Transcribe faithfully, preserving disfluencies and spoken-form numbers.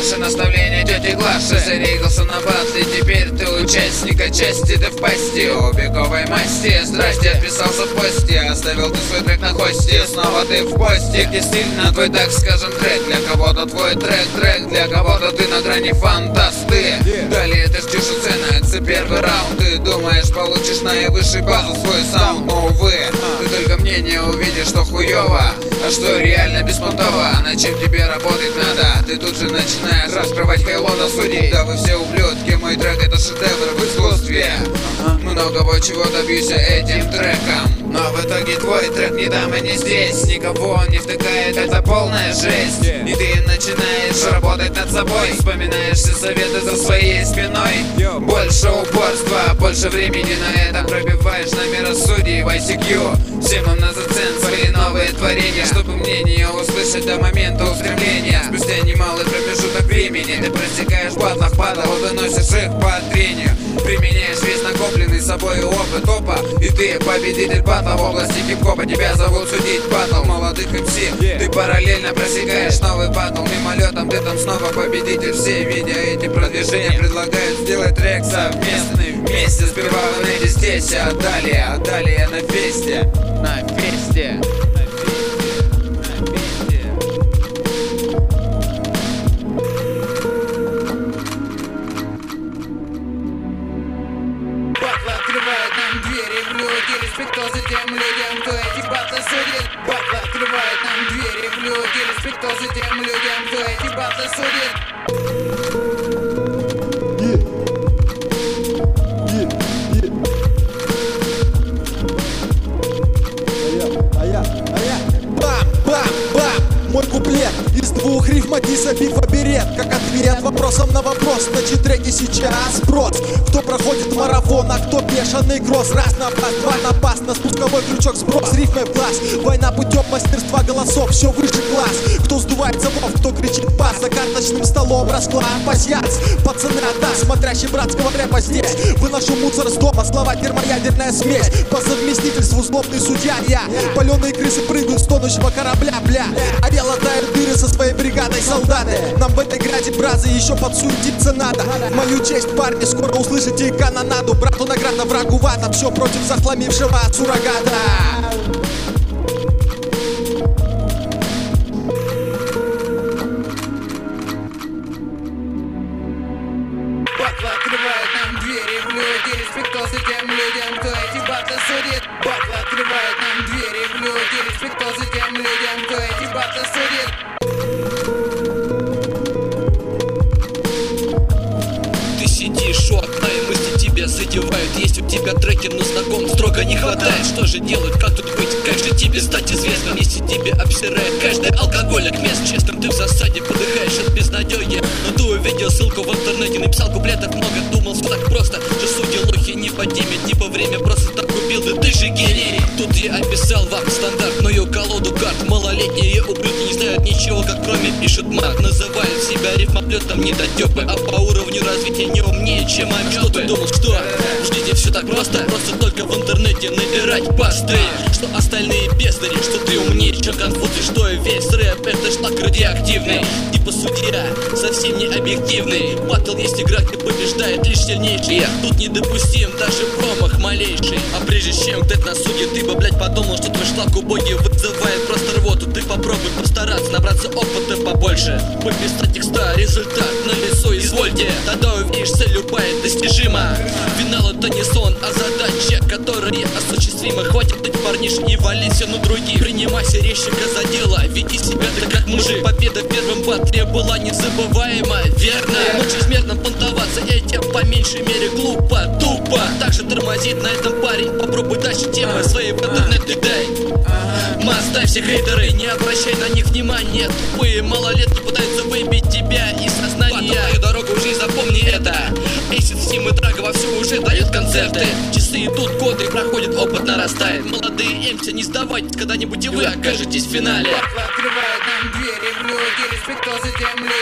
Наши наставления тети Глаши. Зарегался на батле, теперь ты участник отчасти, ты в пасти у беговой масти. Здрасте, отписался в посте, оставил ты свой трек на хосте. Снова ты в посте, где стильно твой, так скажем, трек. Для кого-то твой трек, трек, для кого-то ты на грани фантасты. Далее ты ждешь оценок за первый раунд. Ты думаешь, получишь наивысший базу свой саунд. Но увы, ты только мнение увидишь, что хуёво, а что реально беспонтово. На чем тебе работать надо, ты тут же начинаешь раскрывать хайлода судей. Да вы все ублюдки, мой трек это шедевр в искусстве. Многого чего добьюсь этим треком, но в итоге твой трек не там и не здесь. Никого он не втыкает, это полная жесть. И ты начинаешь работать над собой, вспоминаешь все советы за своей спиной. Больше упорства, больше времени на это пробиваешь на миросудие в ай си кью. Всем им на зацен свои новые творения, чтобы мнение услышать до момента устремления. Спустя немалый промежуток времени ты просекаешь в батлах падал, выносишь их по трению. Применяешь весь накопленный собой опыт опа, и ты победитель батла в области хип-хопа. Тебя зовут судить батл молодых эм си. Ты параллельно просекаешь новый батл мимолетом, ты там снова победитель. Все, видя эти продвижения, предлагают сделать трек совместный. Вместе сперва вы найдете здесь, а далее, а далее на фесте. На фесте. Открывает нам двери в люди, респектозы тем людям, кто эти батлы судит. Батл открывает нам двери в люди, респектозы тем людям, кто эти батлы судит. Мой куплет из двух рифм Матисса бифа берет. Как ответ вопросом на вопрос, на чьи треки сейчас спрос. Кто проходит марафон, а кто бешеный кросс. Раз на бас, два на бас, на спусковой крючок сброс. Рифмой в глаз, война путем мастерства голосов. Все выше класс, кто сдувает замов, кто кричит бас. За карточным столом расклад пасьянс. Пацаны отдаст, смотрящий братского рэпа здесь. Выношу мусор с дома, слова термоядерная смесь. По совместительству злобный судья я. Паленые крысы прыгают с тонущего корабля, бля. Латают дыры со своей бригадой солдаты. Нам в этой граде, бразы, еще подсуетиться надо. В мою честь, парни, скоро услышите канонаду. Брату награда, врагу вата. Все против захламившего суррогата. Батл открывает нам двери в люди, респектозы тем людям, кто эти батлы судит. Батл открывает нам двери в люди, респектозы тем людям, кто эти батлы судит. Ты сидишь у окна и мысли тебя задевают. Есть у тебя треки, но знаком строго не хватает. Что же делать, как тут быть, как же тебе стать известным, если тебе обсирает каждый алкоголик мест. Честным ты в засаде подыхаешь от безнадёги, но ты увидел ссылку в интернете, написал куплетов много, думал все так просто, что судьи лохи не поднимет, типа время просто так купил, да ты же гений. Тут я описал вам стандартную колоду карт. Малолетние ублюдки не знают ничего, как кроме пишут мат. Называют себя рифмоплетом недотёпы, а по уровню развития не умнее, чем амёбы. Что ты думал, что в жизни все так просто? Просто только в интернете набирать посты. Что остальные бездари, что ты умнее, чем Конфуций, что и весь рэп это шлак радиоактивный. Типа судья, совсем не объективный. Баттл есть игра, где побеждает лишь сильнейший. Тут недопустим даже промах малейший. А прежде чем ты на суде, ты бы, блядь, подумал, что твой шлак убогий вызывает просто рвоту. Ты попробуй постараться, набраться опыта побольше. Пописать текста, результат на лицо, извольте. Тогда увидишь, цель любая достижима. Финал это не сон, а задача, которая осуществима. Хватит быть парниш и валися на других. Принимайся резчика за дело, веди себя ты как мужик. Победа в первом батле была незабываема, верно? Но чрезмерно понтоваться этим по меньшей мере глупо, тупо. Также тормозит на этом парень, попробуй дальше темы свои в интернет ты дай. Мастай все хейтеры, не обращай на них внимания. Тупые малолетки пытаются выбить тебя из сознания. По твою дорогу уже запомни это. Эйсид, Сим и Драга вовсю уже дают концерты. Часы идут, годы проходят, опыт нарастает. Молодые эмси, не сдавайтесь, когда-нибудь и вы окажетесь в финале. Батл открывает нам двери в люди, респектозы тем людям.